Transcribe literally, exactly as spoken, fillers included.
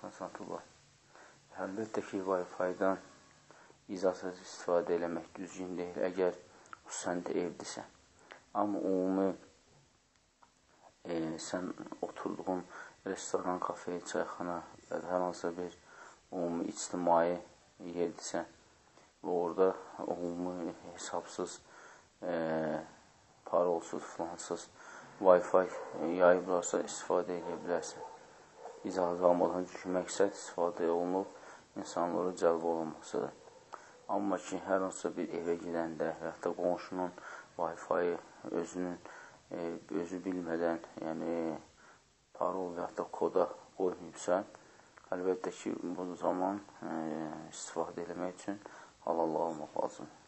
Rəhmətullah. Əlbəttə ki, Wi-Fi-dan icazəsiz istifadə eləmək düzgün deyil, əgər xüsusən də evdirsə. Amma ümumi e, sən oturduğun restoran, kafe, çayxana, hər hansı bir ümumi ictimai yerdirsə və orada ümumi hesabsız, e, parolsuz, filansız Wi-Fi yayıblarsa istifadə edə bilərsən. İcazə almadan çünki məqsəd istifadə olunub, insanları cəlb olunmasıdır. Amma ki, hər hansısa bir evə gedəndə və yaxud da qonşunun Wi-Fi özünün e, özü bilmədən, yəni parol və yaxud da koda qoymayıbsa, əlbəttə ki, bu zaman e, istifadə eləmək üçün halallı olmaq lazım.